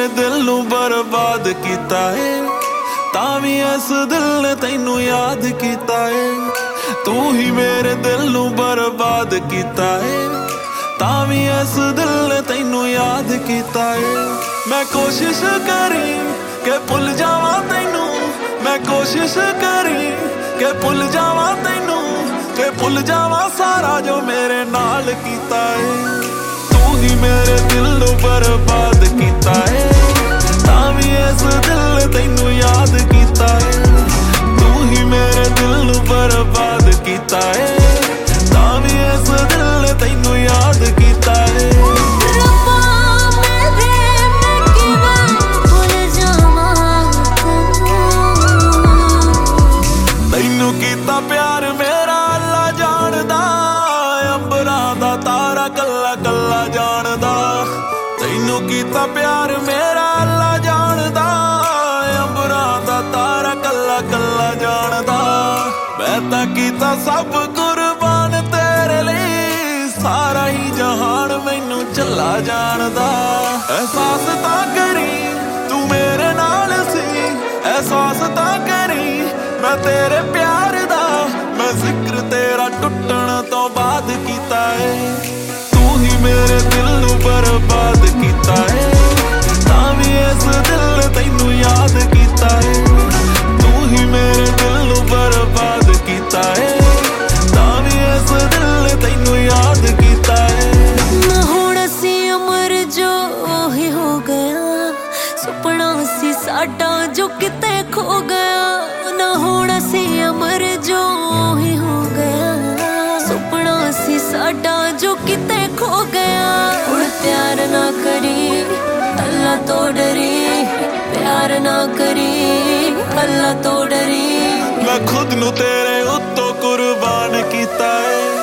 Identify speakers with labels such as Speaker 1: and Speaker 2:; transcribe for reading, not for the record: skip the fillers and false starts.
Speaker 1: दिल नू बर्बाद कीता है, तां वी इस दिल ने तैनू याद कीता है। तू ही मेरे दिल नू बर्बाद कीता है, तां वी इस दिल ने तैनू याद कीता है। मैं कोशिश करी के भुल जावां तैनू, मैं कोशिश करी के भुल जावां तैनू, के भुल जावां सारा जो मेरे नाल कीता है। तू ही मेरे दिल नू बर्बाद कीता है, तां वी इस दिल ने तैनू याद कीता है। तू ही मेरे दिल नू बर्बाद कीता है, तां वी इस दिल ने तैनू याद कीता है। तैनू कीता प्यार मेरा अल्लाह जानदा, अंबरां दा तारा कल्ला कल्ला जानदा। तैनू कीता प्यार मेरा अल्लाह जानदा, अंबरां दा तारा कल्ला कल्ला जानदा। मैं तां कीता सब कुर्बान तेरे लिए, सारा ही जहान मैनू झल्ला जानदा। एहसास तां करी तू मेरे नाल सी, एहसास तां करी मैं तेरे प्यार दा, मैं जिक्र तेरा टुटण तो बाद कीता है। तू ही मेरे दिल नू बर्बाद कीता है, तां वी इस दिल ने तैनू याद कीता है। तू ही मेरे दिल नू बर्बाद कीता है, तां वी इस दिल ने तैनू याद कीता है।
Speaker 2: ना हुण सी अमर जो ही हो गया, सुपना सी साडा जो किते खो गया। ना हुण सी अमर जो ही हो गया, सुपना सी साडा जो किते खो गया। हुण प्यार ना करी अल्लाह तो डरी, प्यार ना करी अल्लाह तो डरी।
Speaker 1: मैं खुद नू तेरे उत्तों कुर्बान कीता है,